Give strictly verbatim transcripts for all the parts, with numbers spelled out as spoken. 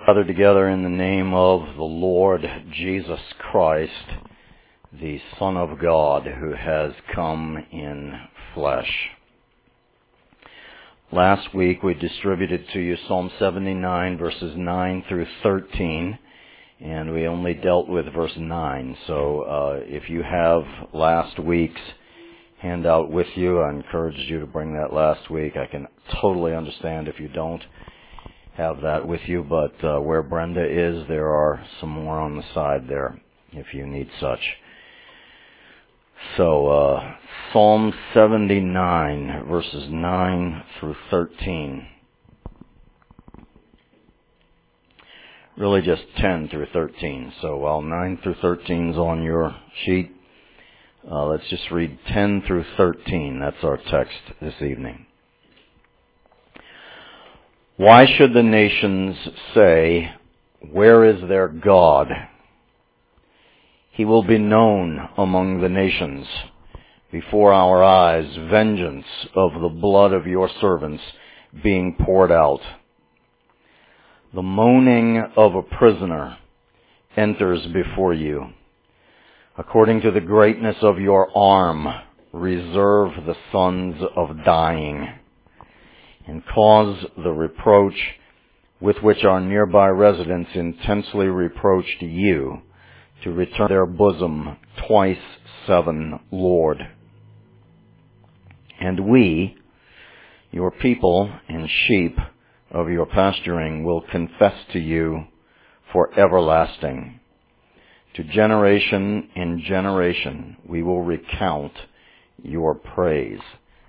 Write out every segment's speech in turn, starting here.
Gathered together in the name of the Lord Jesus Christ, the Son of God, who has come in flesh. Last week we distributed to you Psalm seventy-nine, verses nine through thirteen, and we only dealt with verse nine. So uh, if you have last week's handout with you, I encourage you to bring that last week. I can totally understand if you don't have that with you, but uh, where Brenda is, there are some more on the side there if you need such. So, uh, Psalm seventy-nine, verses nine through thirteen. Really just ten through thirteen. So while nine through thirteen is on your sheet, uh, let's just read ten through thirteen. That's our text this evening. Why should the nations say, "Where is their God?" He will be known among the nations. Before our eyes, vengeance of the blood of your servants being poured out. The moaning of a prisoner enters before you. According to the greatness of your arm, reserve the sons of dying, and cause the reproach with which our nearby residents intensely reproached you to return their bosom twice seven, Lord. And we, your people and sheep of your pasturing, will confess to you for everlasting. To generation and generation we will recount your praise.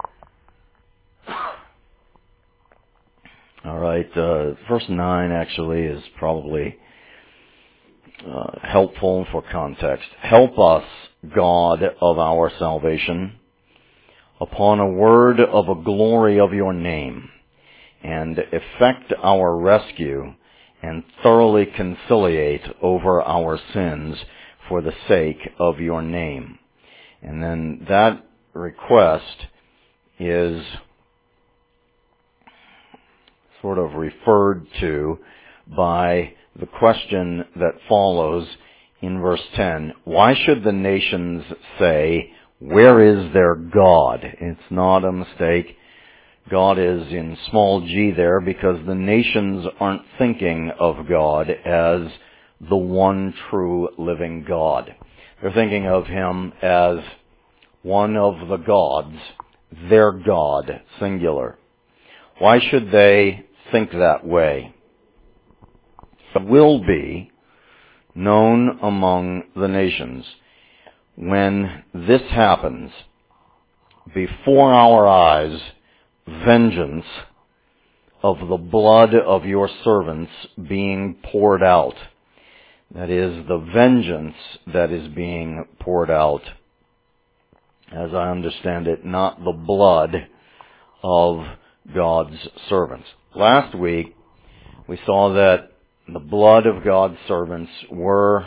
All right, uh, verse nine actually is probably uh, helpful for context. Help us, God of our salvation, upon a word of a glory of your name, and effect our rescue and thoroughly conciliate over our sins for the sake of your name. And then that request is sort of referred to by the question that follows in verse ten. Why should the nations say, "Where is their God?" It's not a mistake. God is in small g there because the nations aren't thinking of God as the one true living God. They're thinking of Him as one of the gods, their God, singular. Why should they think that way? It will be known among the nations. When this happens, before our eyes, vengeance of the blood of your servants being poured out. That is, the vengeance that is being poured out, as I understand it, not the blood of God's servants. Last week, we saw that the blood of God's servants were,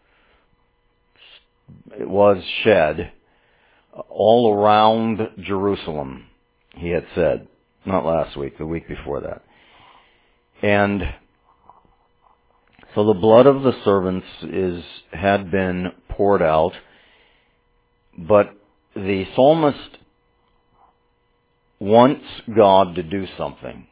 it was shed all around Jerusalem, he had said. Not last week, the week before that. And so the blood of the servants is, had been poured out, but the psalmist wants God to do something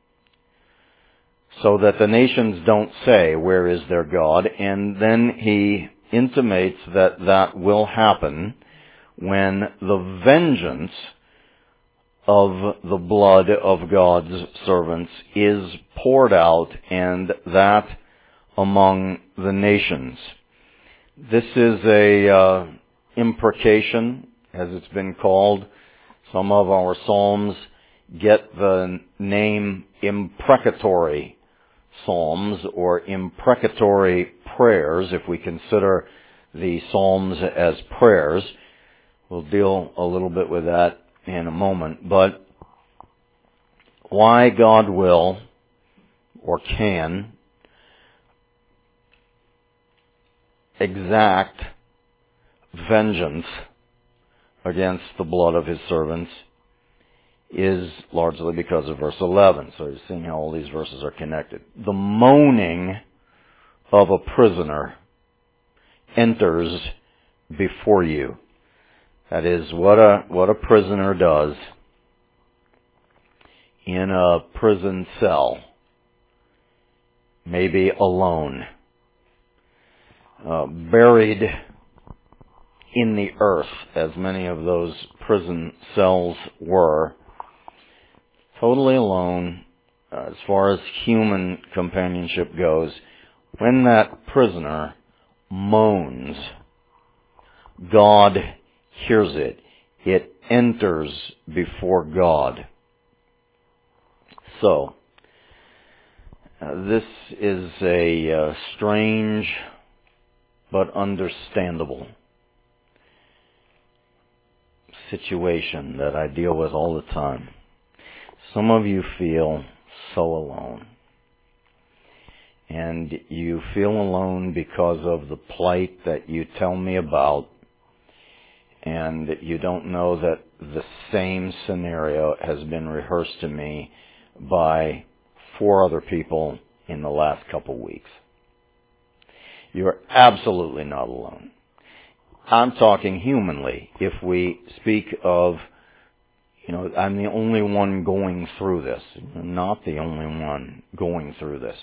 so that the nations don't say, "Where is their God?" And then he intimates that that will happen when the vengeance of the blood of God's servants is poured out, and that among the nations. This is a uh, imprecation, as it's been called. Some of our psalms get the name imprecatory psalms or imprecatory prayers, if we consider the psalms as prayers. We'll deal a little bit with that in a moment. But why God will or can exact vengeance against the blood of His servants is largely because of verse eleven. So you're seeing how all these verses are connected. The moaning of a prisoner enters before you. That is what a what a prisoner does in a prison cell, maybe alone, uh, buried in the earth, as many of those prison cells were, totally alone uh, as far as human companionship goes. When that prisoner moans, God hears it. It enters before God. So, uh, this is a uh, strange but understandable situation that I deal with all the time. Some of you feel so alone. And you feel alone because of the plight that you tell me about, and you don't know that the same scenario has been rehearsed to me by four other people in the last couple weeks. You are absolutely not alone. I'm talking humanly. If we speak of, you know, I'm the only one going through this. I'm not the only one going through this.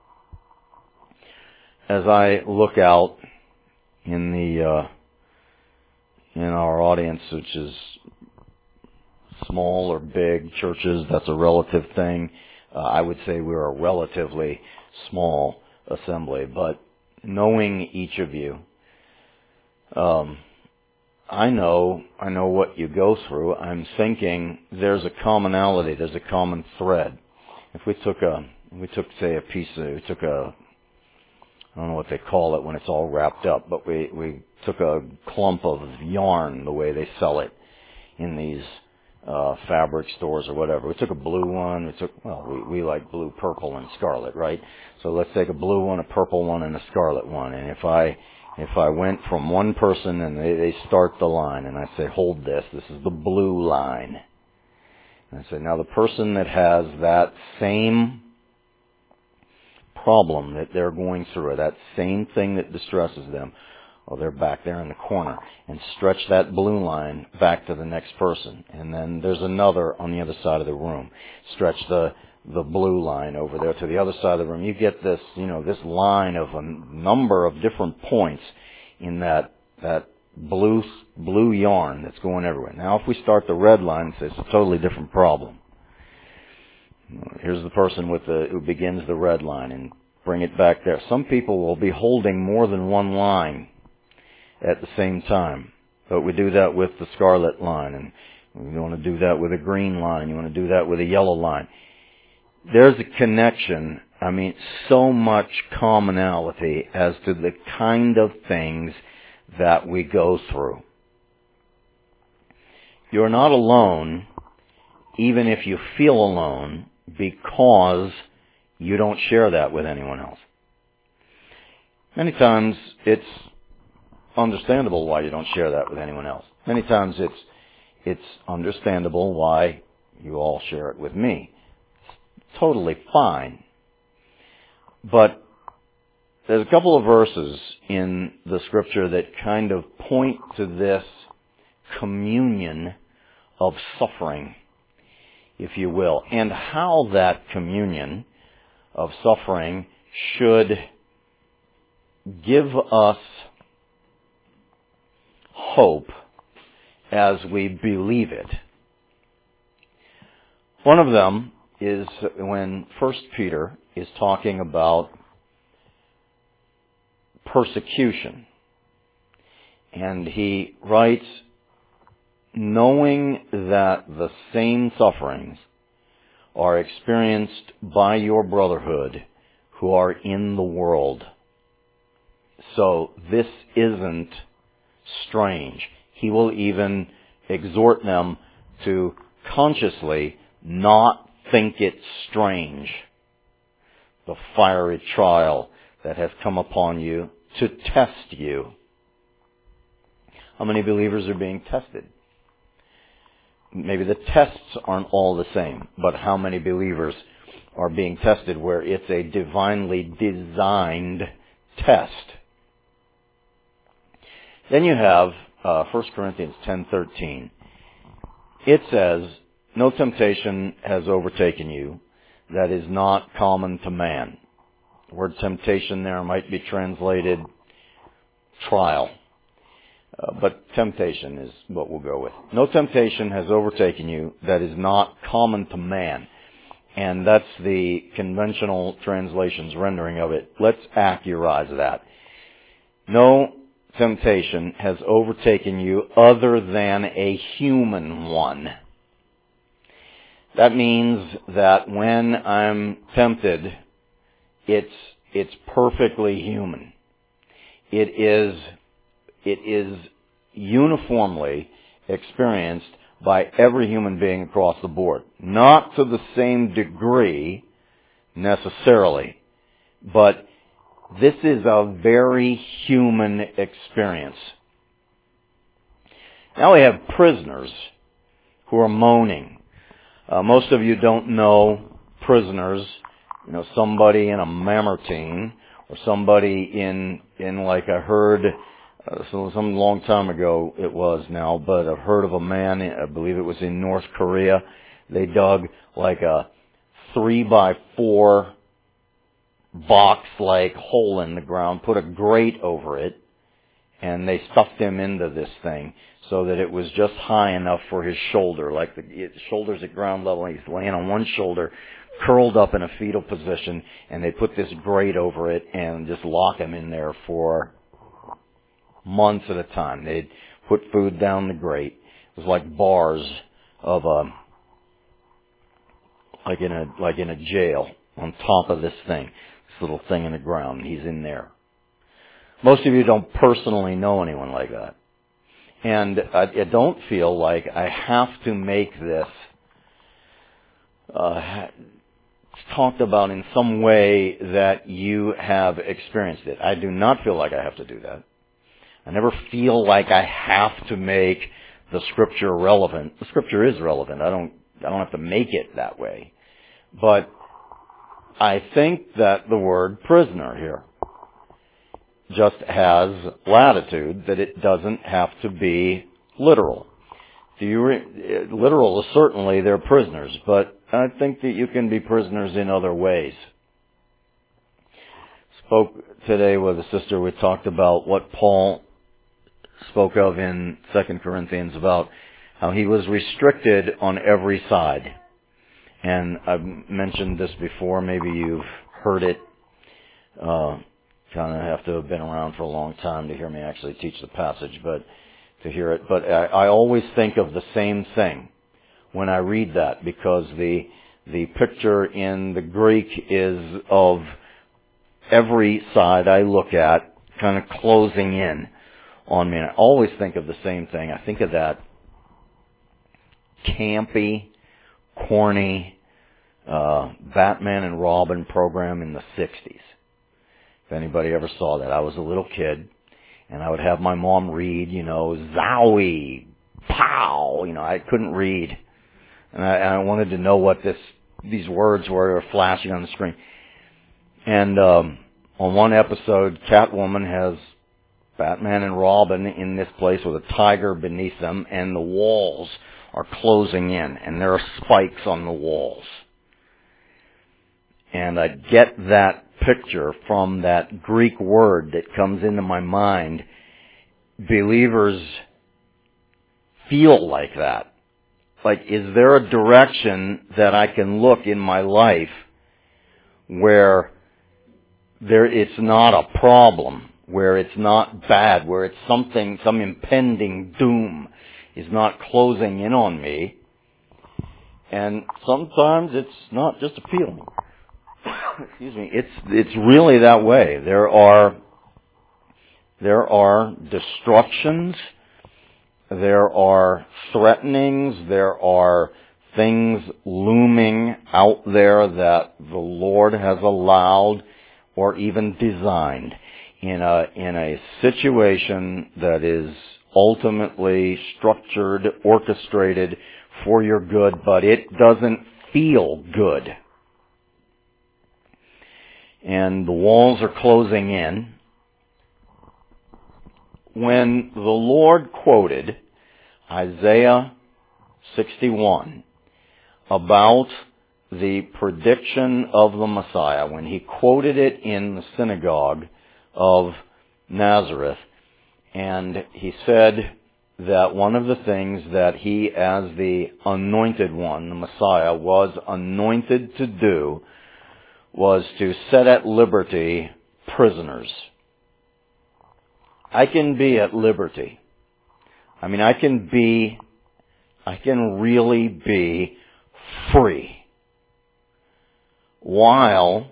As I look out in the uh, in our audience, which is small or big churches, that's a relative thing. Uh, I would say we're a relatively small assembly, but knowing each of you, um, I know I know what you go through. I'm thinking there's a commonality, there's a common thread. If we took a we took say a piece of we took a I don't know what they call it when it's all wrapped up, but we, we took a clump of yarn, the way they sell it in these uh, fabric stores or whatever. We took a blue one. We took, well, we, we like blue, purple, and scarlet, right? So let's take a blue one, a purple one, and a scarlet one. And if I if I went from one person and they, they start the line, and I say, hold this, this is the blue line. And I say, now the person that has that same problem that they're going through, or that same thing that distresses them, well, they're back there in the corner, and stretch that blue line back to the next person. And then there's another on the other side of the room. Stretch the the blue line over there to the other side of the room. You get this, you know, this line of a number of different points in that that blue blue yarn that's going everywhere. Now, if we start the red line, it's a totally different problem. Here's the person with the who begins the red line, and bring it back there. Some people will be holding more than one line at the same time, but we do that with the scarlet line, and we want to do that with a green line. You want to do that with a yellow line. There's a connection. I mean, so much commonality as to the kind of things that we go through. You're not alone, even if you feel alone, because you don't share that with anyone else. Many times it's understandable why you don't share that with anyone else. Many times it's it's understandable why you all share it with me. It's totally fine. But there's a couple of verses in the scripture that kind of point to this communion of suffering, if you will, and how that communion of suffering should give us hope as we believe it. One of them is when First Peter is talking about persecution. And he writes, knowing that the same sufferings are experienced by your brotherhood who are in the world. So this isn't strange. He will even exhort them to consciously not think it strange, the fiery trial that has come upon you to test you. How many believers are being tested? maybe the tests aren't all the same, but how many believers are being tested where it's a divinely designed test. Then you have uh, First Corinthians ten thirteen. It says, "No temptation has overtaken you that is not common to man." The word temptation there might be translated trial. Uh, but temptation is what we'll go with. "No temptation has overtaken you that is not common to man." And that's the conventional translation's rendering of it. Let's accurize that. No temptation has overtaken you other than a human one. That means that when I'm tempted, it's it's perfectly human. It is it is uniformly experienced by every human being across the board. Not to the same degree necessarily, but this is a very human experience. Now we have prisoners who are moaning. Uh, most of you don't know prisoners, you know, somebody in a Mamertine or somebody in in like a herd. Uh, so some long time ago it was now, but I've heard of a man, I believe it was in North Korea. They dug like a three by four box-like hole in the ground, put a grate over it, and they stuffed him into this thing so that it was just high enough for his shoulder, like the his shoulders at ground level. He's laying on one shoulder, curled up in a fetal position, and they put this grate over it and just lock him in there for months at a time. They'd put food down the grate. It was like bars of a, like in a, like in a jail on top of this thing, this little thing in the ground. He's in there. Most of you don't personally know anyone like that. And I, I don't feel like I have to make this uh, talked about in some way that you have experienced it. I do not feel like I have to do that. I never feel like I have to make the Scripture relevant. The Scripture is relevant. I don't, I don't have to make it that way. But I think that the word prisoner here just has latitude, that it doesn't have to be literal. Do you re- literal is certainly they're prisoners, but I think that you can be prisoners in other ways. Spoke today with a sister, we talked about what Paul spoke of in Second Corinthians about how he was restricted on every side. And I've mentioned this before, maybe you've heard it. Uh, kind of have to have been around for a long time to hear me actually teach the passage, but to hear it. But I, I always think of the same thing when I read that, because the the picture in the Greek is of every side I look at kind of closing in on me. And I always think of the same thing. I think of that campy, corny uh, Batman and Robin program in the sixties. If anybody ever saw that, I was a little kid, and I would have my mom read, you know, Zowie, pow, you know, I couldn't read, and I, and I wanted to know what this these words were flashing on the screen. And um, on one episode, Catwoman has Batman and Robin in this place with a tiger beneath them, and the walls are closing in, and there are spikes on the walls. And I get that picture from that Greek word that comes into my mind. Believers feel like that. Like, is there a direction that I can look in my life where there it's not a problem, where it's not bad, where it's something, some impending doom is not closing in on me? And sometimes it's not just a feeling. Excuse me. It's it's really that way. There are there are destructions, there are threatenings, there are things looming out there that the Lord has allowed or even designed in a in a situation that is ultimately structured, orchestrated for your good, but it doesn't feel good. And the walls are closing in. When the Lord quoted Isaiah sixty-one about the prediction of the Messiah, when he quoted it in the synagogue of Nazareth, and he said that one of the things that he, as the anointed one, the Messiah, was anointed to do was to set at liberty prisoners. I can be at liberty. I mean, I can be, I can really be free while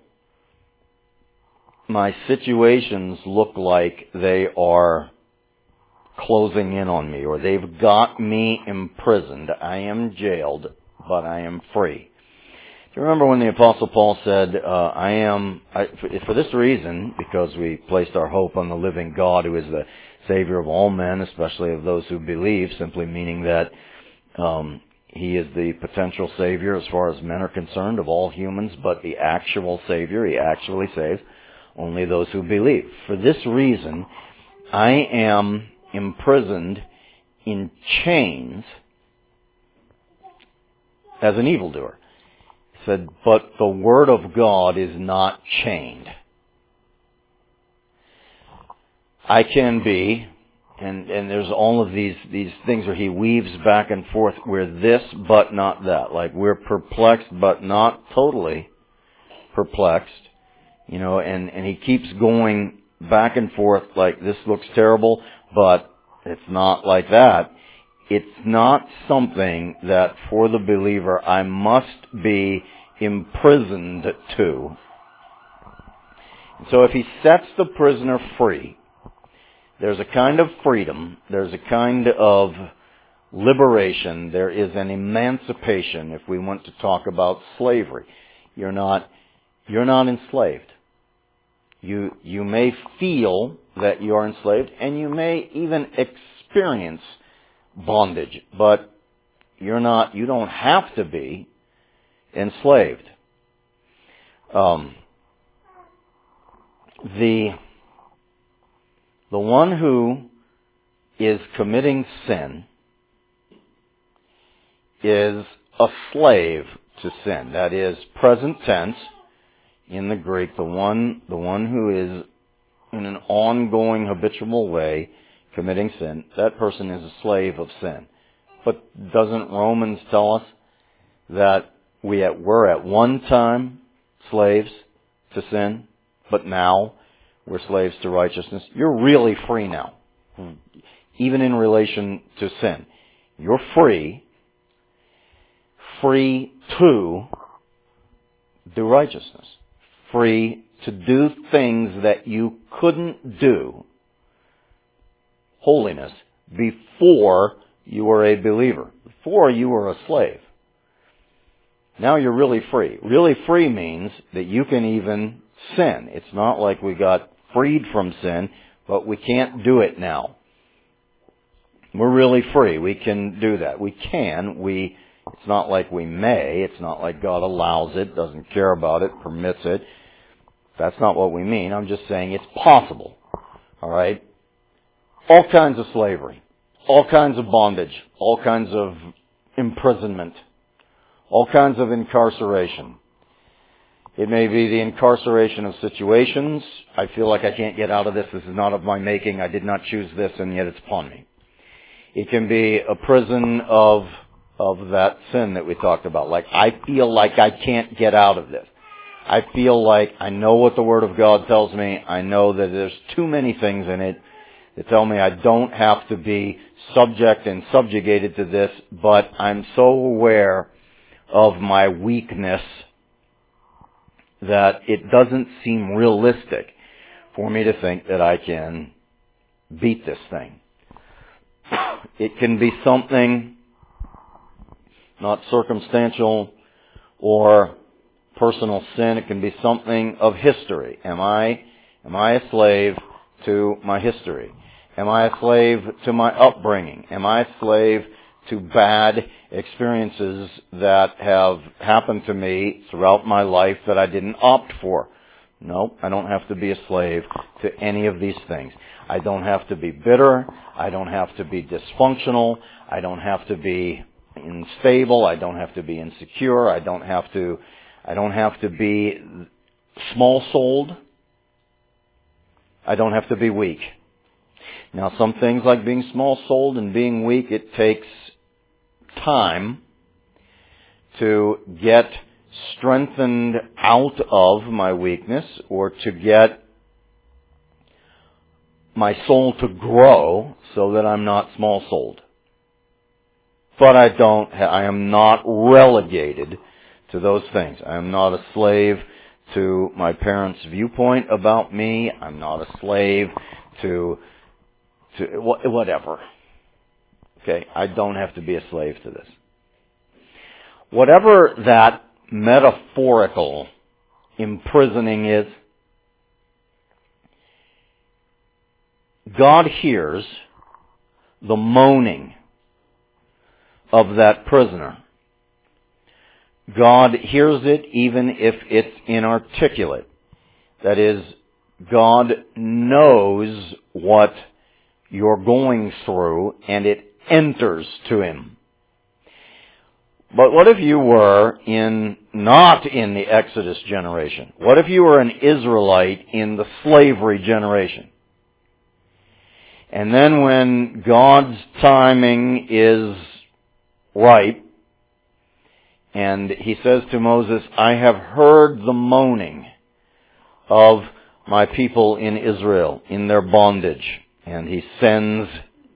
my situations look like they are closing in on me, or they've got me imprisoned. I am jailed, but I am free. Do you remember when the Apostle Paul said, uh, I am, I, for, for this reason, because we placed our hope on the living God, who is the Savior of all men, especially of those who believe, simply meaning that um, He is the potential Savior as far as men are concerned of all humans, but the actual Savior, He actually saves only those who believe. For this reason, I am imprisoned in chains as an evildoer. He said, but the Word of God is not chained. I can be, and, and there's all of these, these things where he weaves back and forth, we're this but not that. Like we're perplexed but not totally perplexed. You know, and, and he keeps going back and forth like this looks terrible, but it's not like that. It's not something that for the believer I must be imprisoned to. So if he sets the prisoner free, there's a kind of freedom, there's a kind of liberation, there is an emancipation if we want to talk about slavery. You're not, you're not enslaved. You, you may feel that you are enslaved, and you may even experience bondage, but you're not, you don't have to be enslaved. Um, the, the one who is committing sin is a slave to sin. That is present tense. In the Greek, the one, the one who is in an ongoing, habitual way committing sin, that person is a slave of sin. But doesn't Romans tell us that we at, were at one time slaves to sin, but now we're slaves to righteousness? You're really free now, even in relation to sin. You're free, free to do righteousness. Free to do things that you couldn't do, holiness, before you were a believer. Before you were a slave. Now you're really free. Really free means that you can even sin. It's not like we got freed from sin, but we can't do it now. We're really free. We can do that. We can. We. It's not like we may. It's not like God allows it, doesn't care about it, permits it. That's not what we mean. I'm just saying it's possible. All right? All kinds of slavery. All kinds of bondage. All kinds of imprisonment. All kinds of incarceration. It may be the incarceration of situations. I feel like I can't get out of this. This is not of my making. I did not choose this, and yet it's upon me. It can be a prison of of that sin that we talked about. Like, I feel like I can't get out of this. I feel like I know what the Word of God tells me. I know that there's too many things in it that tell me I don't have to be subject and subjugated to this, but I'm so aware of my weakness that it doesn't seem realistic for me to think that I can beat this thing. It can be something not circumstantial or personal sin. It can be something of history. Am I, am I a slave to my history? Am I a slave to my upbringing? Am I a slave to bad experiences that have happened to me throughout my life that I didn't opt for. No, I don't have to be a slave to any of these things. I don't have to be bitter. I don't have to be dysfunctional. I don't have to be unstable. I don't have to be insecure. I don't have to, I don't have to be small-souled. I don't have to be weak. Now, some things like being small-souled and being weak, it takes time to get strengthened out of my weakness, or to get my soul to grow so that I'm not small-souled. But I don't, I am not relegated to those things. I am not a slave to my parents' viewpoint about me. I'm not a slave to, to whatever. Okay, I don't have to be a slave to this. Whatever that metaphorical imprisoning is, God hears the moaning of that prisoner. God hears it even if it's inarticulate. That is, God knows what you're going through, and it enters to Him. But what if you were in, not in the Exodus generation? What if you were an Israelite in the slavery generation? And then when God's timing is right, and He says to Moses, I have heard the moaning of my people in Israel, in their bondage. And He sends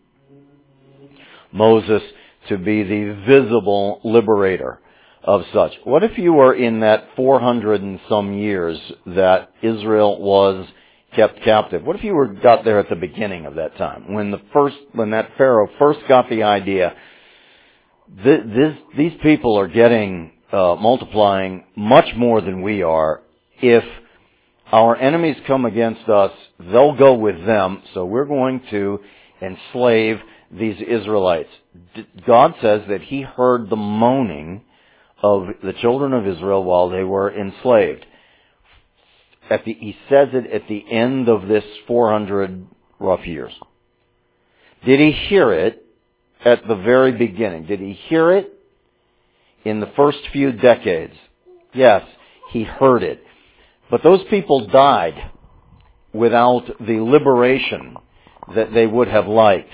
Moses to be the visible liberator of such. What if you were in that four hundred and some years that Israel was kept captive? What if you were got there at the beginning of that time, when the first, when that Pharaoh first got the idea, this, this, these people are getting, uh, multiplying much more than we are. If our enemies come against us, they'll go with them, so we're going to enslave these Israelites. God says that He heard the moaning of the children of Israel while they were enslaved. At the, he says it at the end of this four hundred rough years. Did He hear it at the very beginning? Did He hear it in the first few decades? Yes, He heard it. But those people died without the liberation that they would have liked.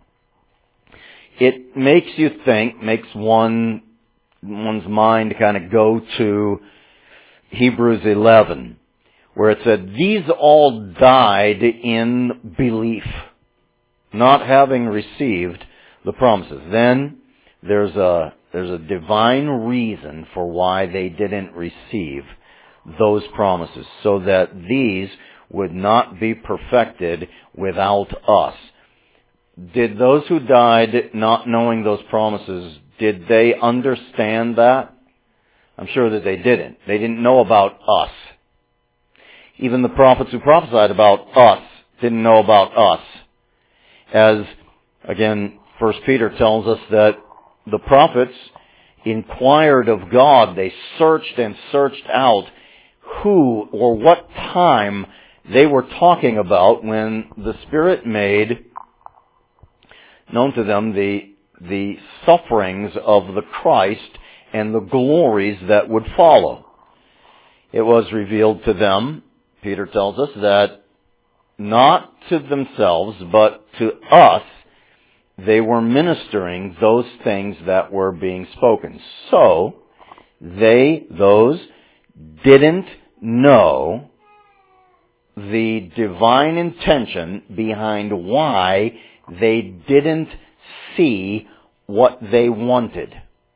It makes you think, makes one, one's mind kind of go to Hebrews eleven, where it said, these all died in belief, not having received the promises. Then there's a, there's a divine reason for why they didn't receive those promises, so that these would not be perfected without us. Did those who died not knowing those promises, did they understand that? I'm sure that they didn't. They didn't know about us. Even the prophets who prophesied about us didn't know about us. As, again, First Peter tells us that the prophets inquired of God. They searched and searched out who or what time they were talking about when the Spirit made known to them the, the sufferings of the Christ and the glories that would follow. It was revealed to them, Peter tells us, that not to themselves, but to us, they were ministering those things that were being spoken. So, they, those, didn't know the divine intention behind why they didn't see what they wanted.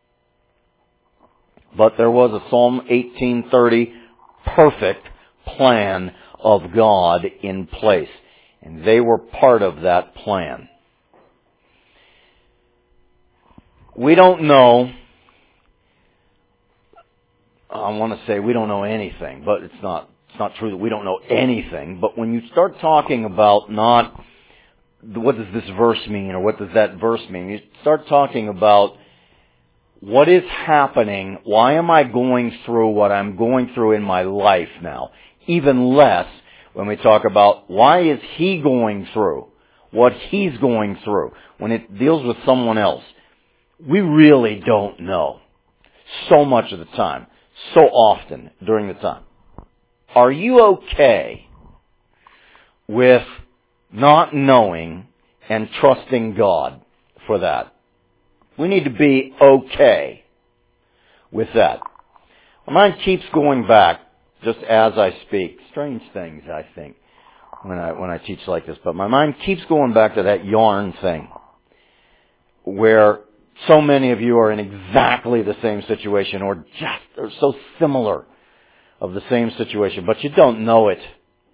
But there was a Psalm eighteen thirty perfect plan of God in place. And they were part of that plan. We don't know, I want to say we don't know anything, but it's not, it's not true that we don't know anything. But when you start talking about not what does this verse mean, or what does that verse mean? You start talking about what is happening, why am I going through what I'm going through in my life now? Even less when we talk about why is he going through what he's going through. When it deals with someone else, we really don't know so much of the time, so often during the time. Are you okay with not knowing and trusting God for that? We need to be okay with that. My mind keeps going back, just as I speak. Strange things, I think, when I when I teach like this. But my mind keeps going back to that yarn thing, where so many of you are in exactly the same situation, or just or so similar of the same situation, but you don't know it.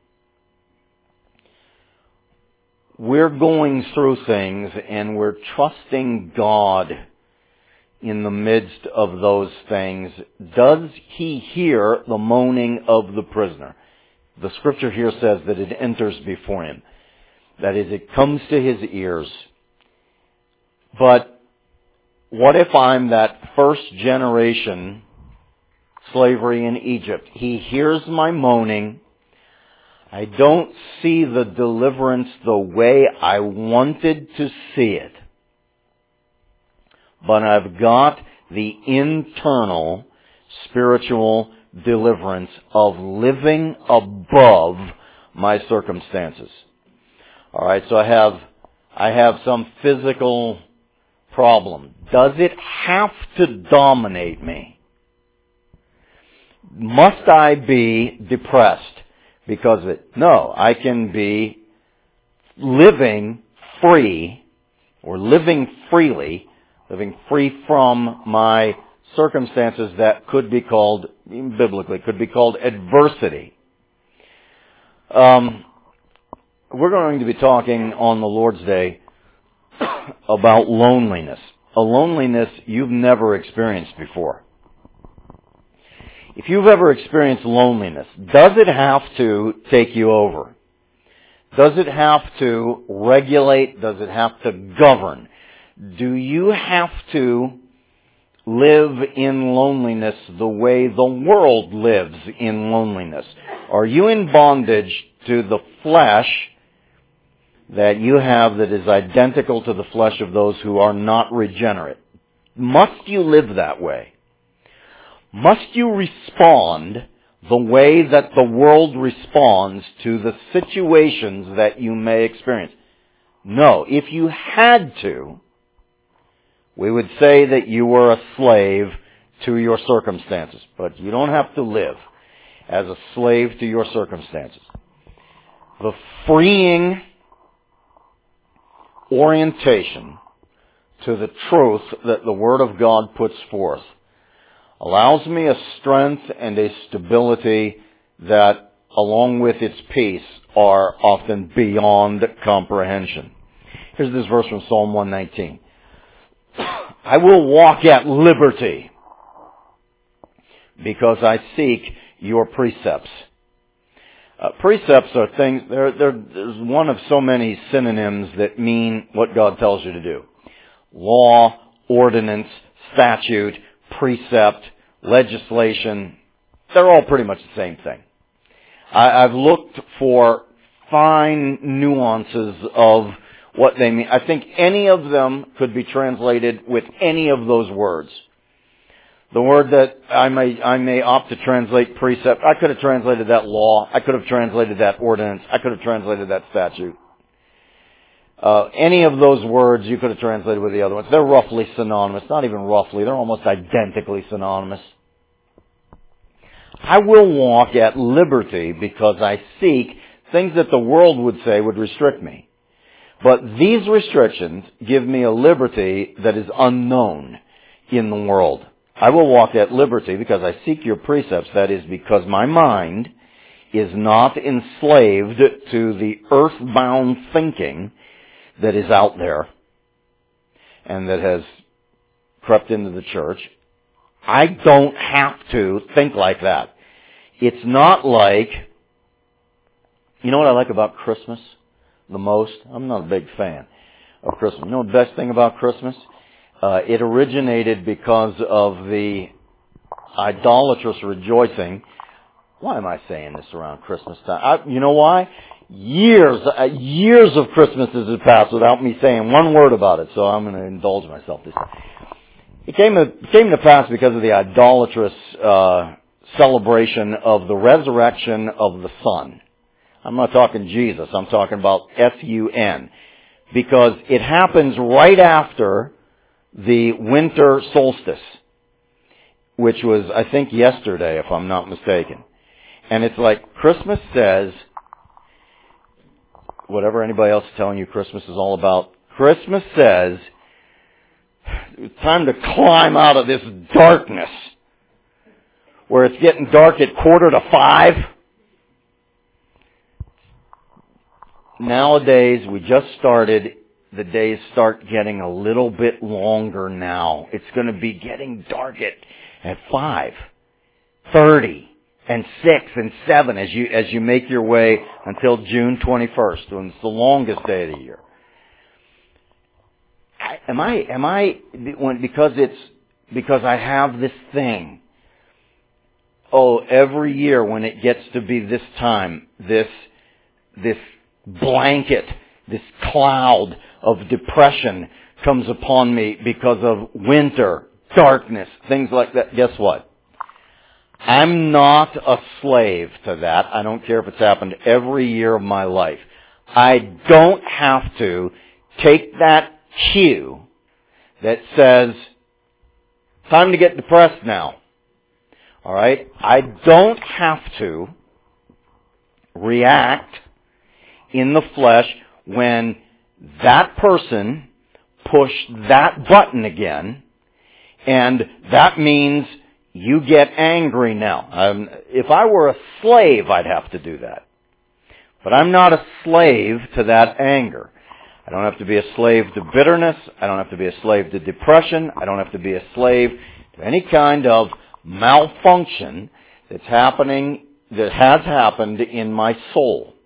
We're going through things and we're trusting God in the midst of those things. Does he hear the moaning of the prisoner? The scripture here says that it enters before him. That is, it comes to his ears. But what if I'm that first generation slavery in Egypt? He hears my moaning. I don't see the deliverance the way I wanted to see it. But I've got the internal spiritual deliverance of living above my circumstances. All right, so I have I have some physical problem. Does it have to dominate me? Must I be depressed because of it? No, I can be living free, or living freely, living free from my circumstances that could be called, biblically, could be called adversity. Um, we're going to be talking on the Lord's Day about loneliness. A loneliness you've never experienced before. If you've ever experienced loneliness, does it have to take you over? Does it have to regulate? Does it have to govern? Do you have to live in loneliness the way the world lives in loneliness? Are you in bondage to the flesh that you have that is identical to the flesh of those who are not regenerate? Must you live that way? Must you respond the way that the world responds to the situations that you may experience? No. If you had to, we would say that you were a slave to your circumstances. But you don't have to live as a slave to your circumstances. The freeing orientation to the truth that the Word of God puts forth allows me a strength and a stability that, along with its peace, are often beyond comprehension. Here's this verse from Psalm one nineteen. I will walk at liberty because I seek your precepts. Uh, precepts are things, they're, they're, there's one of so many synonyms that mean what God tells you to do. Law, ordinance, statute, precept, legislation, they're all pretty much the same thing. I, I've looked for fine nuances of what they mean. I think any of them could be translated with any of those words. The word that I may I may opt to translate precept, I could have translated that law. I could have translated that ordinance. I could have translated that statute. Uh, any of those words you could have translated with the other ones. They're roughly synonymous. Not even roughly. They're almost identically synonymous. I will walk at liberty because I seek things that the world would say would restrict me. But these restrictions give me a liberty that is unknown in the world. I will walk at liberty because I seek your precepts. That is because my mind is not enslaved to the earthbound thinking that is out there and that has crept into the church. I don't have to think like that. It's not like, you know what I like about Christmas? the most? I'm not a big fan of Christmas. You know the best thing about Christmas? Uh, it originated because of the idolatrous rejoicing. Why am I saying this around Christmas time? I, you know why? Years, uh, years of Christmases have passed without me saying one word about it, so I'm going to indulge myself this time. It came to, it came to pass because of the idolatrous uh, celebration of the resurrection of the Son. I'm not talking Jesus, I'm talking about S U N. Because it happens right after the winter solstice, which was, I think, yesterday, if I'm not mistaken. And it's like Christmas says, whatever anybody else is telling you Christmas is all about, Christmas says, it's time to climb out of this darkness, where it's getting dark at quarter to five. Nowadays, we just started, the days start getting a little bit longer now. It's going to be getting dark at, at five thirty. And six and seven as you as you make your way until June twenty-first, when it's the longest day of the year. I, am I am I when because it's because I have this thing. Oh, every year when it gets to be this time, this this blanket, this cloud of depression comes upon me because of winter, darkness, things like that. Guess what? I'm not a slave to that. I don't care if it's happened every year of my life. I don't have to take that cue that says, time to get depressed now. Alright? I don't have to react in the flesh when that person pushed that button again, and that means you get angry now. Um, if I were a slave, I'd have to do that. But I'm not a slave to that anger. I don't have to be a slave to bitterness. I don't have to be a slave to depression. I don't have to be a slave to any kind of malfunction that's happening, that has happened in my soul.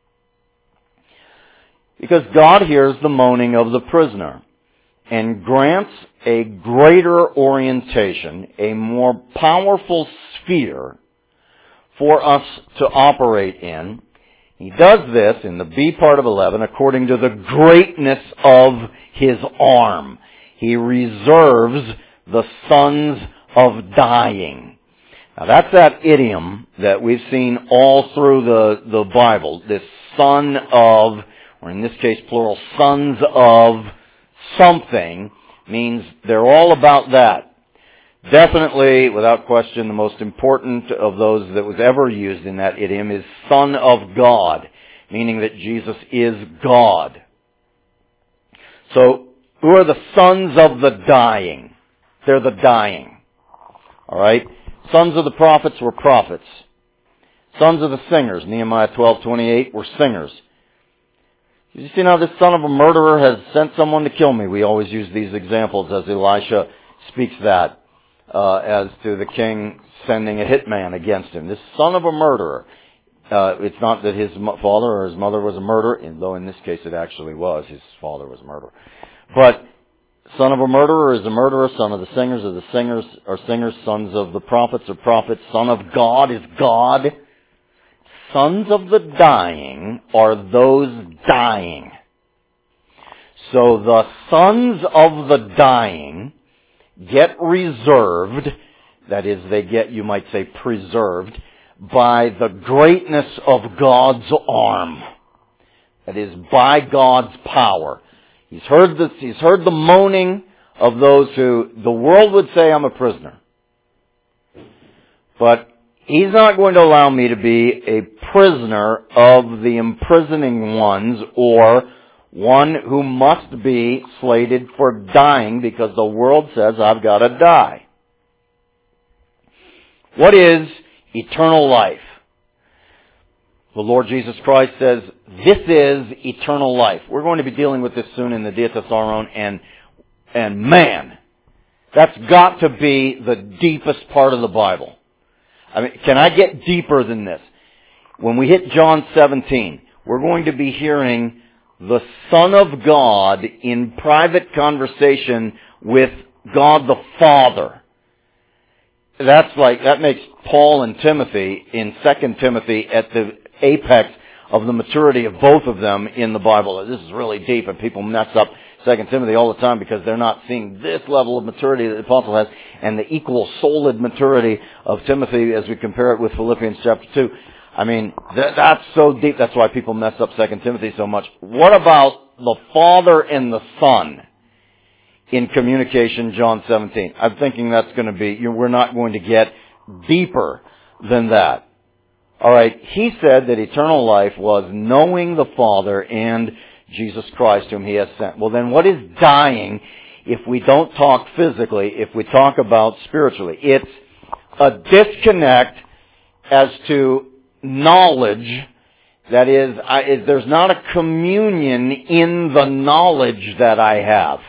Because God hears the moaning of the prisoner and grants a greater orientation, a more powerful sphere for us to operate in. He does this in the B part of eleven according to the greatness of His arm. He reserves the sons of dying. Now that's that idiom that we've seen all through the, the Bible. This son of, or in this case plural, sons of something, means they're all about that. Definitely, without question, the most important of those that was ever used in that idiom is Son of God, meaning that Jesus is God. So, who are the sons of the dying? They're the dying. Alright? Sons of the prophets were prophets. Sons of the singers, Nehemiah twelve twenty-eight, were singers. You see now this son of a murderer has sent someone to kill me. We always use these examples as Elisha speaks that, uh, as to the king sending a hitman against him. This son of a murderer. Uh, it's not that his father or his mother was a murderer, though in this case it actually was. His father was a murderer. But son of a murderer is a murderer. Son of the singers are the singers are singers. Sons of the prophets are prophets. Son of God is God. Sons of the dying are those dying. So the sons of the dying get reserved, that is, they get, you might say, preserved, by the greatness of God's arm. That is, by God's power. He's heard this, he's heard the moaning of those who, the world would say, I'm a prisoner. But He's not going to allow me to be a prisoner of the imprisoning ones, or one who must be slated for dying because the world says I've got to die. What is eternal life? The Lord Jesus Christ says, this is eternal life. We're going to be dealing with this soon in the Dia Thesaron, and, and man, that's got to be the deepest part of the Bible. I mean, can I get deeper than this? When we hit John seventeen, we're going to be hearing the Son of God in private conversation with God the Father. That's like, that makes Paul and Timothy in Second Timothy at the apex of the maturity of both of them in the Bible. This is really deep, and people mess up Second Timothy all the time because they're not seeing this level of maturity that the apostle has and the equal solid maturity of Timothy as we compare it with Philippians chapter two. I mean, that, that's so deep. That's why people mess up Second Timothy so much. What about the Father and the Son in communication, John seventeen? I'm thinking that's going to be, you know, we're not going to get deeper than that. All right, he said that eternal life was knowing the Father and Jesus Christ whom he has sent. Well, then what is dying if we don't talk physically, if we talk about spiritually? It's a disconnect as to knowledge. That is, I, is, there's not a communion in the knowledge that I have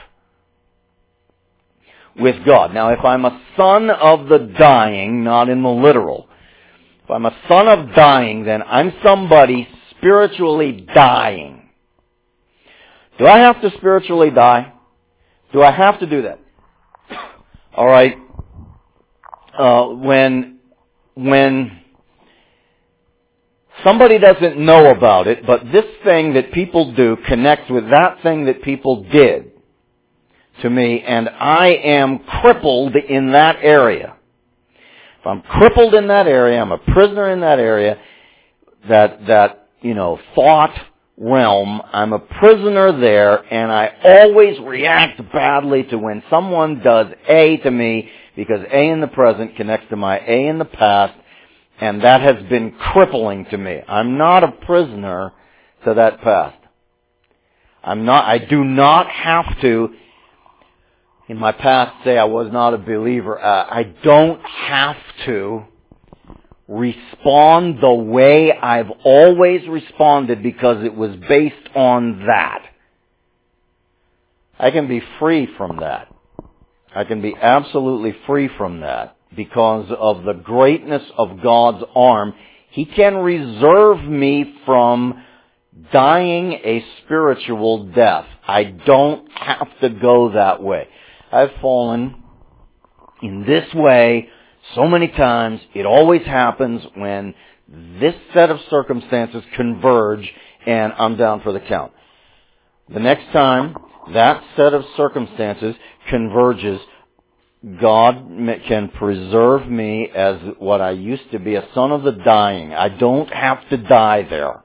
with God. Now, if I'm a son of the dying, not in the literal, if I'm a son of dying, then I'm somebody spiritually dying. Do I have to spiritually die? Do I have to do that? All right. Uh, when, when somebody doesn't know about it, but this thing that people do connects with that thing that people did to me, and I am crippled in that area. If I'm crippled in that area, I'm a prisoner in that area, that, that, you know, thought realm, I'm a prisoner there, and I always react badly to when someone does A to me, because A in the present connects to my A in the past, and that has been crippling to me. I'm not a prisoner to that past. I'm not, I do not have to, in my past, say I was not a believer. Uh, I don't have to respond the way I've always responded because it was based on that. I can be free from that. I can be absolutely free from that because of the greatness of God's arm. He can reserve me from dying a spiritual death. I don't have to go that way. I've fallen in this way so many times. It always happens when this set of circumstances converge and I'm down for the count. The next time that set of circumstances converges, God can preserve me as what I used to be, a son of the dying. I don't have to die there.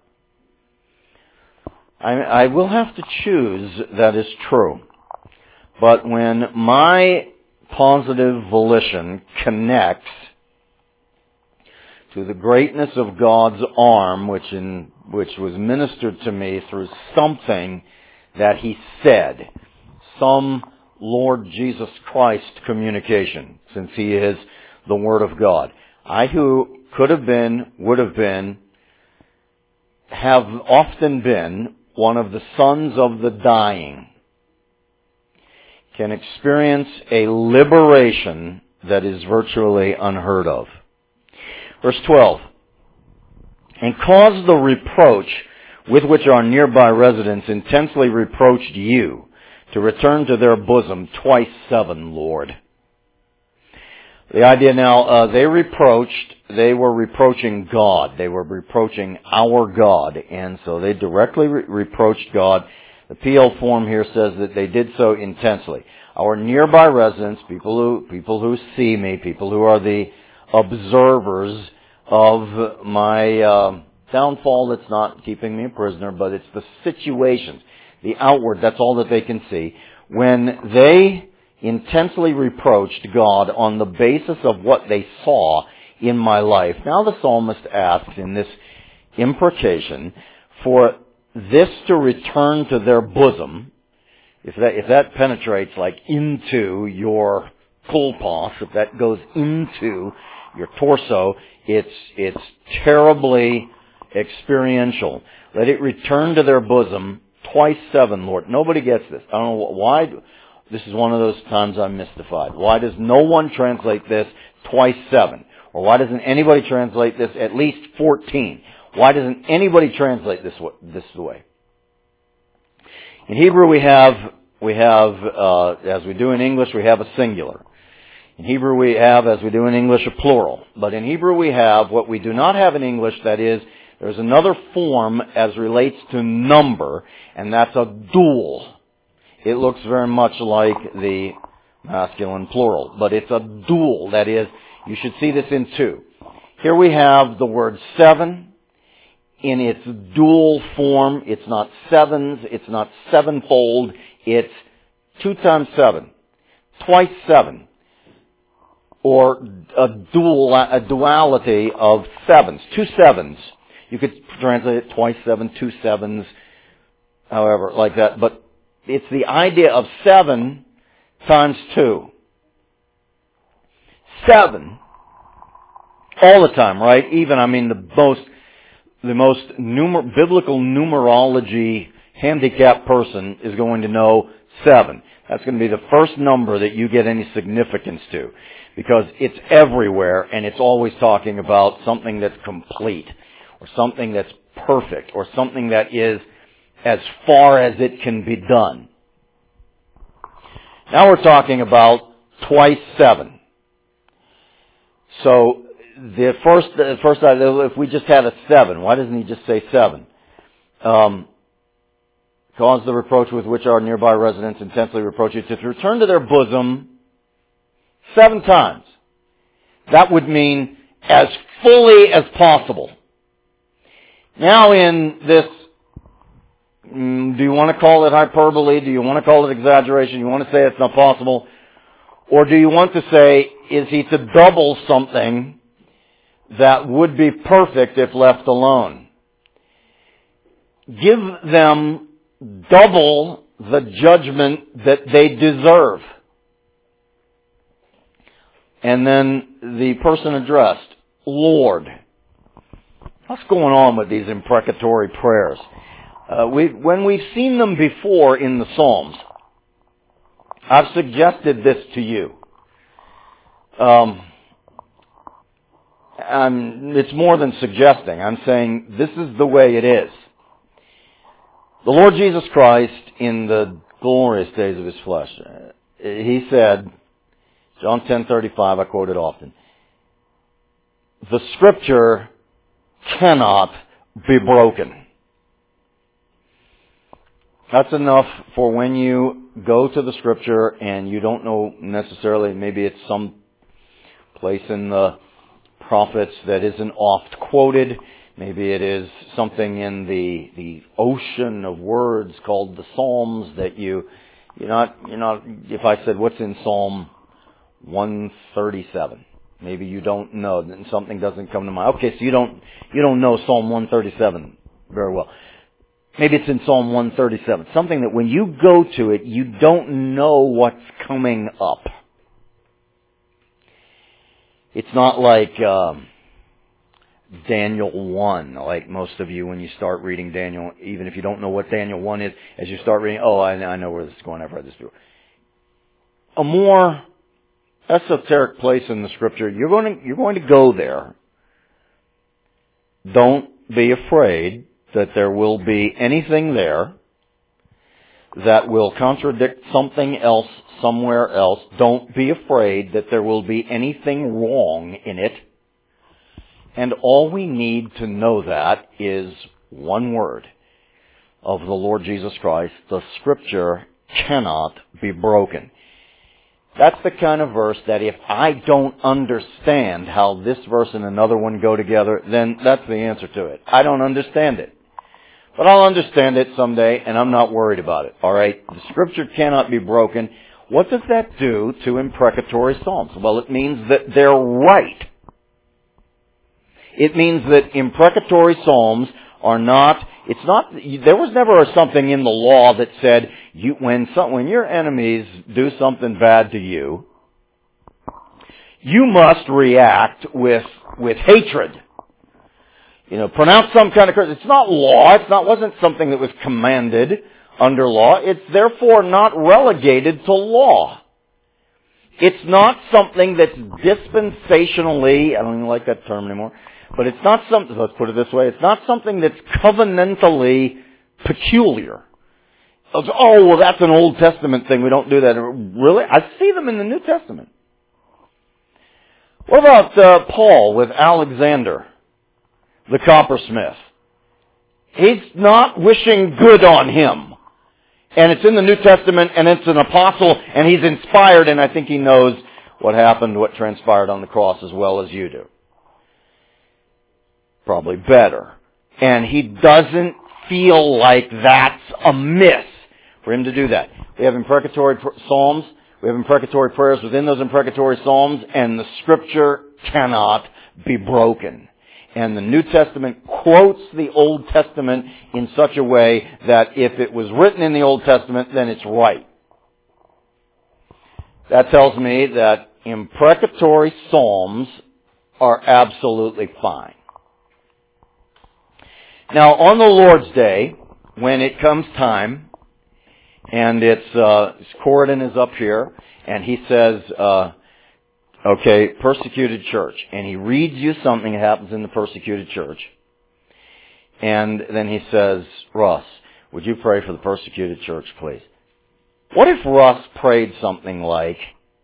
I, I will have to choose, that is true. But when my positive volition connects to the greatness of God's arm, which in which was ministered to me through something that He said, some Lord Jesus Christ communication, since He is the Word of God. I who could have been, would have been, have often been one of the sons of the dying, can experience a liberation that is virtually unheard of. Verse twelve, and cause the reproach with which our nearby residents intensely reproached you to return to their bosom twice seven, Lord. The idea now, uh, they reproached, they were reproaching God. They were reproaching our God. And so they directly re- reproached God. The P L form here says that they did so intensely. Our nearby residents, people who, people who see me, people who are the observers of my uh, downfall that's not keeping me a prisoner, but it's the situations, the outward, that's all that they can see. When they intensely reproached God on the basis of what they saw in my life. Now the psalmist asks in this imprecation for this to return to their bosom. If that, if that penetrates like into your kolpos, if that goes into your torso, it's, it's terribly experiential. Let it return to their bosom twice seven, Lord. Nobody gets this. I don't know why. This is one of those times I'm mystified. Why does no one translate this twice seven? Or why doesn't anybody translate this at least fourteen? Why doesn't anybody translate this this way? In Hebrew we have, we have, uh, as we do in English, we have a singular. In Hebrew we have, as we do in English, a plural. But in Hebrew we have what we do not have in English, that is, there's another form as relates to number, and that's a dual. It looks very much like the masculine plural, but it's a dual. That is, you should see this in two. Here we have the word seven in its dual form. It's not sevens, it's not sevenfold, it's two times seven, twice seven, or a dual, a duality of sevens, two sevens. You could translate it twice seven, two sevens, however, like that. But it's the idea of seven times two. Seven, all the time, right? Even, I mean, the most, the most numer- biblical numerology handicapped person is going to know seven. That's going to be the first number that you get any significance to, because it's everywhere and it's always talking about something that's complete, or something that's perfect, or something that is as far as it can be done. Now we're talking about twice seven. So the first, the first, if we just had a seven, why doesn't he just say seven? Um, cause the reproach with which our nearby residents intensely reproach you to return to their bosom seven times. That would mean as fully as possible. Now in this, mm, do you want to call it hyperbole? Do you want to call it exaggeration? You want to say it's not possible? Or do you want to say, is he to double something that would be perfect if left alone? Give them double the judgment that they deserve. And then the person addressed, Lord. What's going on with these imprecatory prayers? Uh, we, when we've seen them before in the Psalms, I've suggested this to you. Um, I'm, it's more than suggesting. I'm saying this is the way it is. The Lord Jesus Christ, in the glorious days of His flesh, uh, He said, John ten thirty-five, I quote it often, the Scripture cannot be broken. That's enough for when you go to the Scripture and you don't know necessarily, maybe it's some place in the prophets that isn't oft quoted. Maybe it is something in the the ocean of words called the Psalms that you, you're not, you're not, if I said what's in Psalm one thirty-seven, maybe you don't know, and something doesn't come to mind. Okay, so you don't, you don't know Psalm one thirty-seven very well. Maybe it's in Psalm one thirty-seven. Something that when you go to it, you don't know what's coming up. It's not like um, Daniel one, like most of you when you start reading Daniel, even if you don't know what Daniel one is, as you start reading, oh, I, I know where this is going, I've read this before. A more esoteric place in the Scripture, you're going to, you're going to go there. Don't be afraid that there will be anything there that will contradict something else somewhere else. Don't be afraid that there will be anything wrong in it. And all we need to know that is one word of the Lord Jesus Christ. The Scripture cannot be broken. That's the kind of verse that if I don't understand how this verse and another one go together, then that's the answer to it. I don't understand it. But I'll understand it someday, and I'm not worried about it. All right? The Scripture cannot be broken. What does that do to imprecatory psalms? Well, it means that they're right. It means that imprecatory psalms are not, it's not, there was never something in the law that said, you, when some, when your enemies do something bad to you, you must react with, with hatred. You know, pronounce some kind of curse. It's not law. It's not, wasn't something that was commanded under law. It's therefore not relegated to law. It's not something that's dispensationally, I don't even like that term anymore, but it's not something, let's put it this way, it's not something that's covenantally peculiar. Oh, well, that's an Old Testament thing. We don't do that. Really? I see them in the New Testament. What about uh, Paul with Alexander, the coppersmith? He's not wishing good on him. And it's in the New Testament, and it's an apostle, and he's inspired, and I think he knows what happened, what transpired on the cross as well as you do. Probably better. And he doesn't feel like that's amiss for him to do that. We have imprecatory psalms. We have imprecatory prayers within those imprecatory psalms, and the Scripture cannot be broken. And the New Testament quotes the Old Testament in such a way that if it was written in the Old Testament, then it's right. That tells me that imprecatory psalms are absolutely fine. Now, on the Lord's Day, when it comes time, and it's, uh, Corridon is up here, and he says, uh, okay, persecuted church. And he reads you something that happens in the persecuted church. And then he says, Russ, would you pray for the persecuted church, please? What if Russ prayed something like,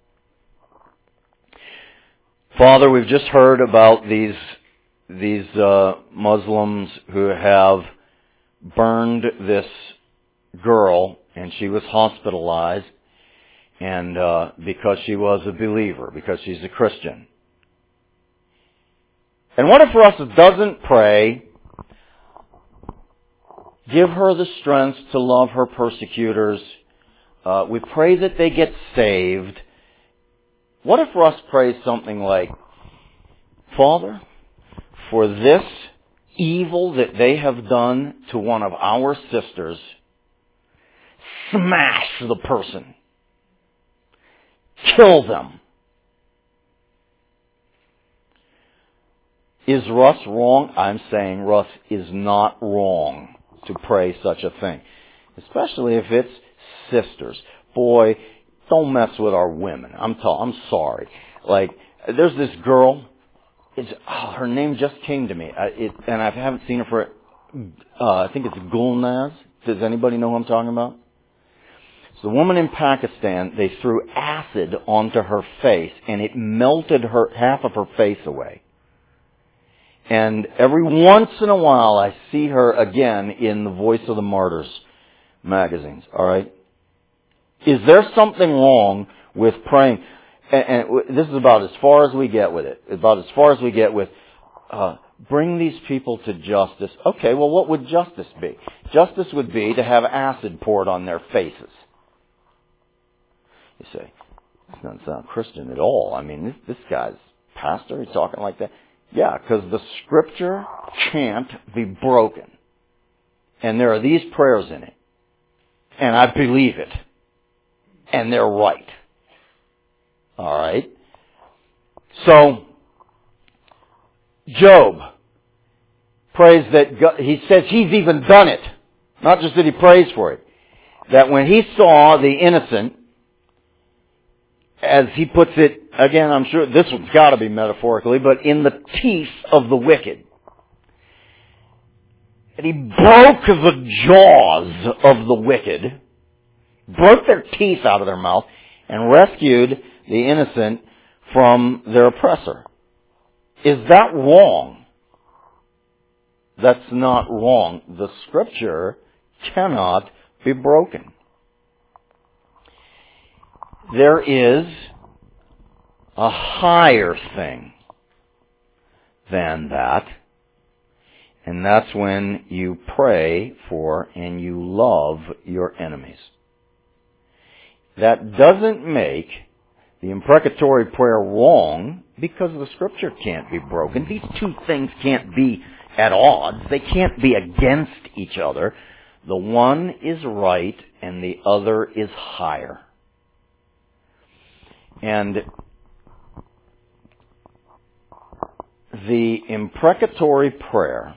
Father, we've just heard about these, these, uh, Muslims who have burned this girl, and she was hospitalized. And uh, because she was a believer, because she's a Christian. And what if Russ doesn't pray, give her the strength to love her persecutors, uh, we pray that they get saved. What if Russ prays something like, Father, for this evil that they have done to one of our sisters, smash the person. Kill them. Is Russ wrong? I'm saying Russ is not wrong to pray such a thing. Especially if it's sisters. Boy, don't mess with our women. I'm ta- I'm sorry. Like, there's this girl. It's, oh, her name just came to me. I, it, and I haven't seen her for, uh, I think it's Gulnaz. Does anybody know who I'm talking about? The woman in Pakistan, they threw acid onto her face, and it melted her half of her face away. And every once in a while, I see her again in the Voice of the Martyrs magazines. All right, is there something wrong with praying? And, and this is about as far as we get with it. About as far as we get with uh, bring these people to justice. Okay, well, what would justice be? Justice would be to have acid poured on their faces. You say, this doesn't sound Christian at all. I mean, this, this guy's pastor, he's talking like that. Yeah, because the Scripture can't be broken. And there are these prayers in it. And I believe it. And they're right. All right? So, Job prays that God, he says he's even done it. Not just that he prays for it. That when he saw the innocent, as he puts it, again, I'm sure this one's got to be metaphorically, but in the teeth of the wicked. And he broke the jaws of the wicked, broke their teeth out of their mouth, and rescued the innocent from their oppressor. Is that wrong? That's not wrong. The Scripture cannot be broken. There is a higher thing than that, and that's when you pray for and you love your enemies. That doesn't make the imprecatory prayer wrong because the Scripture can't be broken. These two things can't be at odds. They can't be against each other. The one is right and the other is higher. And the imprecatory prayer,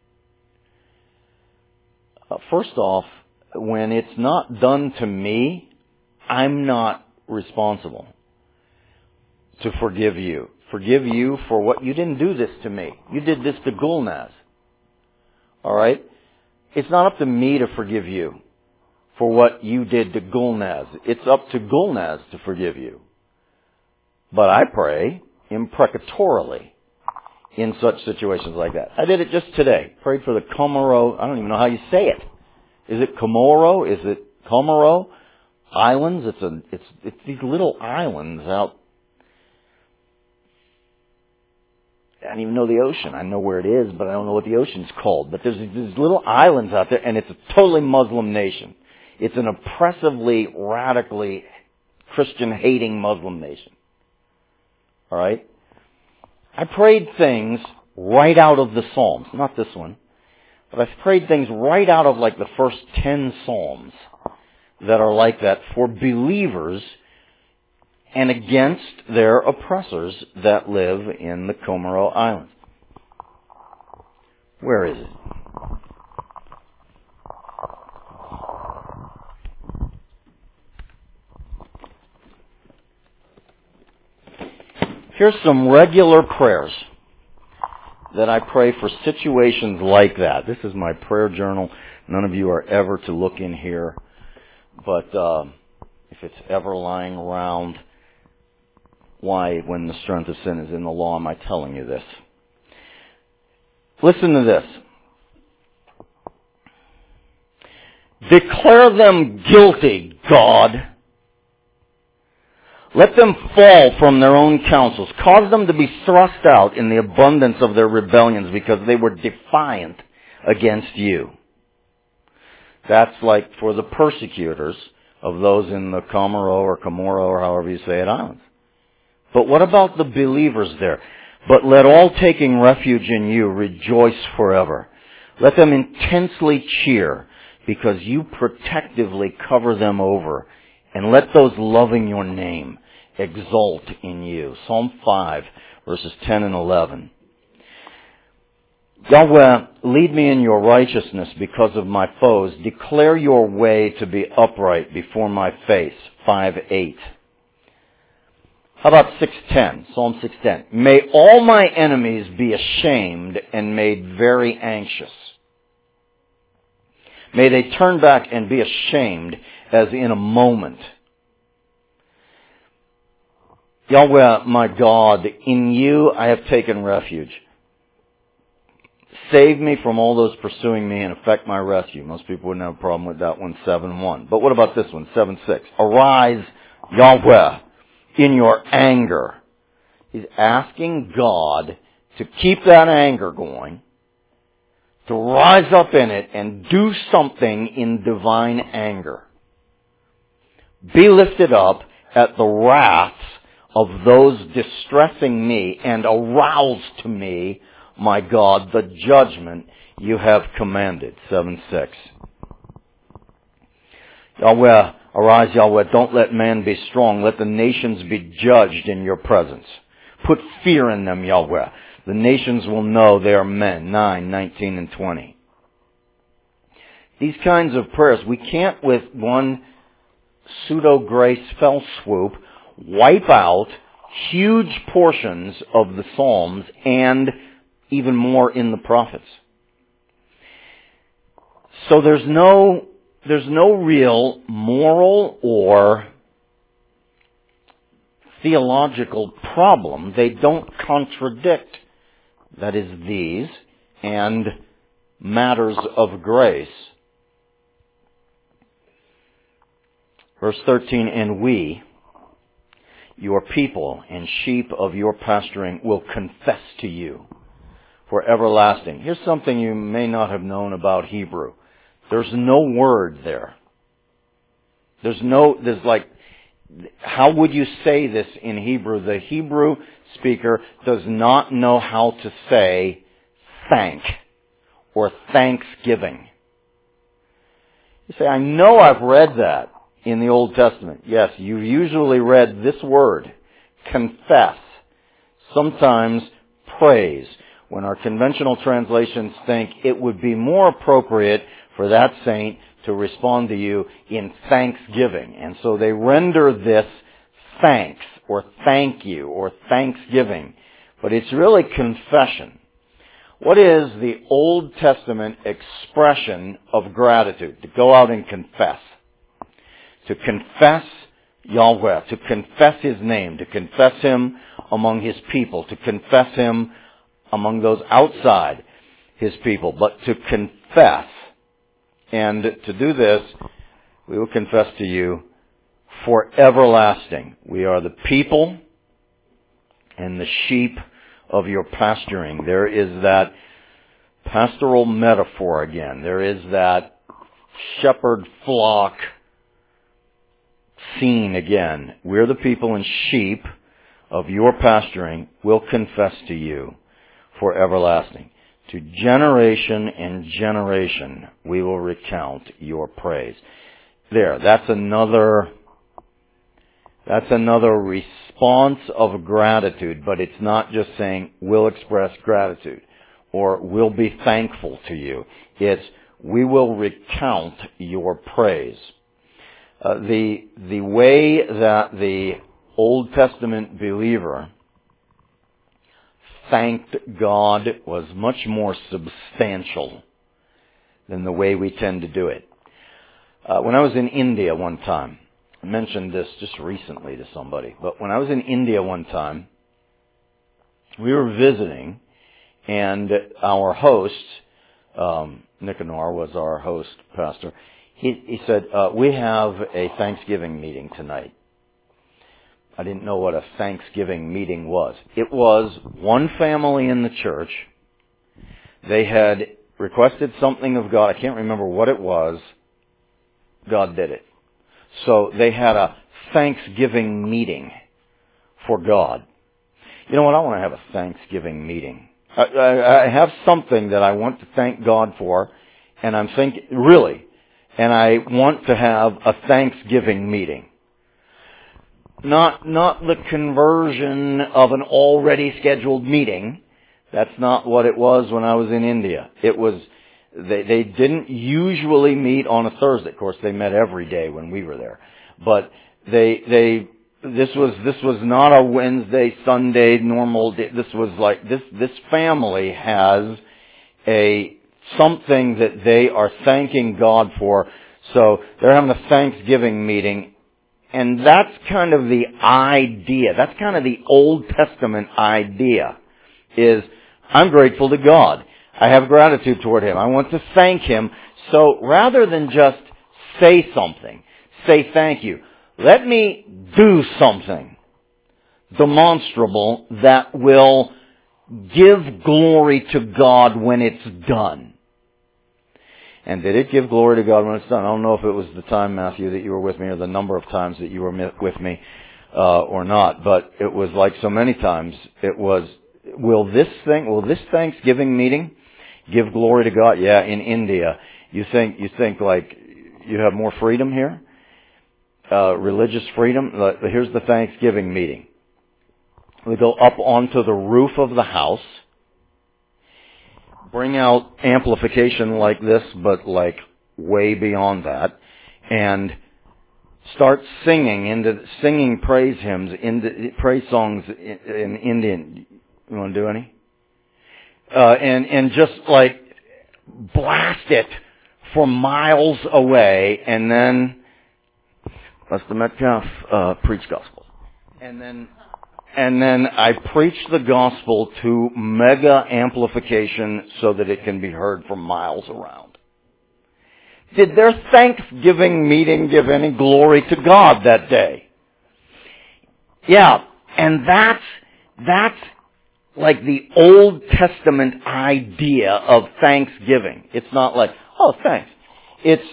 uh, first off, when it's not done to me, I'm not responsible to forgive you. Forgive you for what you didn't do this to me. You did this to Gulnaz. All right? It's not up to me to forgive you for what you did to Gulnaz. It's up to Gulnaz to forgive you. But I pray imprecatorily in such situations like that. I did it just today. Prayed for the Comoro, I don't even know how you say it. Is it Comoro? Is it Comoro Islands? It's a, it's, it's these little islands out. I don't even know the ocean. I know where it is, but I don't know what the ocean's called. But there's these little islands out there, and it's a totally Muslim nation. It's an oppressively, radically Christian-hating Muslim nation. All right? I prayed things right out of the Psalms. Not this one. But I prayed things right out of like the first ten Psalms that are like that for believers and against their oppressors that live in the Comoro Islands. Where is it? Here's some regular prayers that I pray for situations like that. This is my prayer journal. None of you are ever to look in here. But uh, if it's ever lying around, why, when the strength of sin is in the law, am I telling you this? Listen to this. Declare them guilty, God. Let them fall from their own counsels. Cause them to be thrust out in the abundance of their rebellions because they were defiant against you. That's like for the persecutors of those in the Comoro or Comoro or however you say it islands. But what about the believers there? But let all taking refuge in you rejoice forever. Let them intensely cheer because you protectively cover them over. And let those loving your name exult in you. Psalm five, verses ten and eleven. Yahweh, lead me in your righteousness because of my foes. Declare your way to be upright before my face. five eight. How about six ten? Psalm six ten. May all my enemies be ashamed and made very anxious. May they turn back and be ashamed as in a moment. Yahweh, my God, in you I have taken refuge. Save me from all those pursuing me and effect my rescue. Most people wouldn't have a problem with that one, seven one. But what about this one, seven six? Arise, Yahweh, in your anger. He's asking God to keep that anger going, to rise up in it and do something in divine anger. Be lifted up at the wraths of those distressing me and arouse to me, my God, the judgment you have commanded. seven six. Yahweh, arise, Yahweh, don't let man be strong. Let the nations be judged in your presence. Put fear in them, Yahweh. The nations will know they are men. nine, nineteen, and twenty. These kinds of prayers, we can't with one pseudo-grace fell swoop wipe out huge portions of the Psalms and even more in the prophets. So there's no, there's no real moral or theological problem. They don't contradict, that is, these and matters of grace. Verse thirteen, and we, your people and sheep of your pasturing, will confess to you for everlasting. Here's something you may not have known about Hebrew. There's no word there. There's no, there's like, how would you say this in Hebrew? The Hebrew speaker does not know how to say thank or thanksgiving. You say, I know I've read that in the Old Testament. Yes, you've usually read this word, confess. Sometimes praise. When our conventional translations think it would be more appropriate for that saint to respond to you in thanksgiving. And so they render this thanks or thank you or thanksgiving. But it's really confession. What is the Old Testament expression of gratitude? To go out and confess. to confess Yahweh, to confess His name, to confess Him among His people, to confess Him among those outside His people, but to confess. And to do this, we will confess to you for everlasting. We are the people and the sheep of your pasturing. There is that pastoral metaphor again. There is that shepherd flock scene again. We're the people and sheep of your pasturing. We'll confess to you for everlasting. To generation and generation we will recount your praise. There, that's another, that's another response of gratitude, but it's not just saying we'll express gratitude or we'll be thankful to you. It's we will recount your praise. Uh, the, the way that the Old Testament believer thanked God was much more substantial than the way we tend to do it. Uh, when I was in India one time, I mentioned this just recently to somebody, but when I was in India one time, we were visiting, and our host, um, Nicanor was our host pastor, he, he said, uh, we have a Thanksgiving meeting tonight. I didn't know what a Thanksgiving meeting was. It was one family in the church. They had requested something of God. I can't remember what it was. God did it. So they had a Thanksgiving meeting for God. You know what? I want to have a Thanksgiving meeting. I, I, I have something that I want to thank God for, and I'm thinking, really, and I want to have a Thanksgiving meeting. Not, not the conversion of an already scheduled meeting. That's not what it was when I was in India. It was, they, they didn't usually meet on a Thursday. Of course, they met every day when we were there. But they, they, this was, this was not a Wednesday, Sunday, normal day. This was like, this, this family has a, something that they are thanking God for. So they're having a Thanksgiving meeting. And that's kind of the idea. That's kind of the Old Testament idea. Is, I'm grateful to God. I have gratitude toward Him. I want to thank Him. So rather than just say something, say thank you, let me do something demonstrable that will give glory to God when it's done. And did it give glory to God when it's done? I don't know if it was the time, Matthew, that you were with me, or the number of times that you were with me, uh, or not. But it was like so many times. It was, will this thing, will this Thanksgiving meeting give glory to God? Yeah, in India, you think, you think like you have more freedom here, uh, religious freedom. Here's the Thanksgiving meeting. We go up onto the roof of the house. Bring out amplification like this, but like way beyond that, and start singing into singing praise hymns, into praise songs in, in Indian. You want to do any? Uh, and and just like blast it for miles away, and then Lester Metcalf uh, preach gospel, and then. And then I preach the gospel to mega amplification so that it can be heard from miles around. Did their Thanksgiving meeting give any glory to God that day? Yeah, and that's, that's like the Old Testament idea of thanksgiving. It's not like, oh, thanks. It's,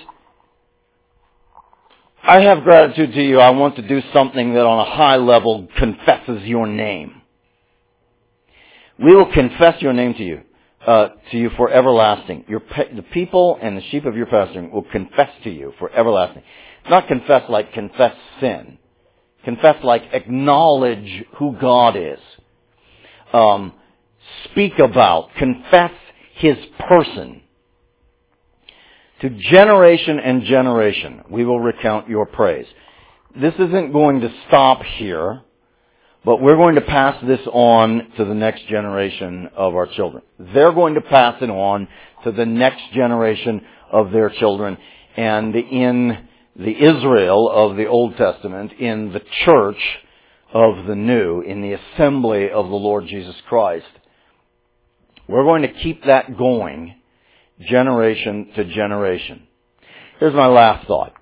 I have gratitude to you. I want to do something that on a high level confesses your name. We will confess your name to you, uh, to you for everlasting. Your pe- the people and the sheep of your pasturing will confess to you for everlasting. Not confess like confess sin. Confess like acknowledge who God is. Um, speak about, confess His person. To generation and generation, we will recount your praise. This isn't going to stop here, but we're going to pass this on to the next generation of our children. They're going to pass it on to the next generation of their children. And in the Israel of the Old Testament in the church of the New, in the assembly of the Lord Jesus Christ. We're going to keep that going generation to generation. Here's my last thought.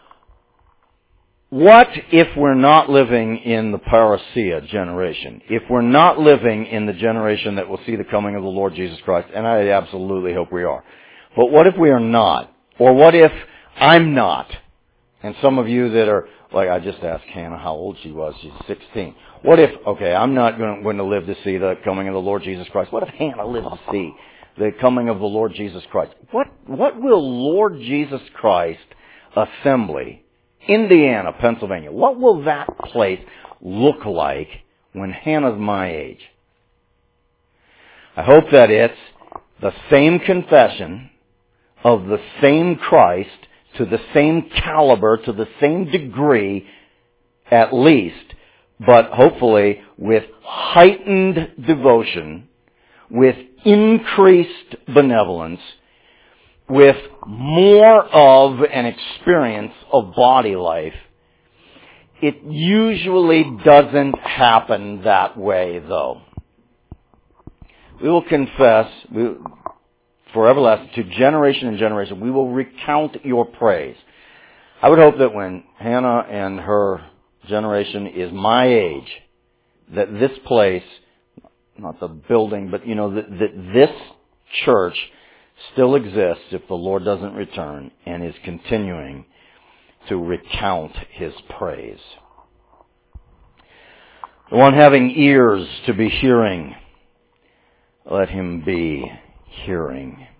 What if we're not living in the parousia generation? If we're not living in the generation that will see the coming of the Lord Jesus Christ, and I absolutely hope we are. But what if we are not? Or what if I'm not? And some of you that are, like I just asked Hannah how old she was. She's sixteen. What if, okay, I'm not going to, going to live to see the coming of the Lord Jesus Christ. What if Hannah lives to see the coming of the Lord Jesus Christ? What, what will Lord Jesus Christ Assembly, Indiana, Pennsylvania, what will that place look like when Hannah's my age? I hope that it's the same confession of the same Christ to the same caliber, to the same degree, at least, but hopefully with heightened devotion, with increased benevolence, with more of an experience of body life. It usually doesn't happen that way, though. We will confess we, for everlasting, to generation and generation, we will recount your praise. I would hope that when Hannah and her generation is my age, that this place, not the building, but you know, that, that this church still exists if the Lord doesn't return and is continuing to recount His praise. The one having ears to be hearing, let him be hearing.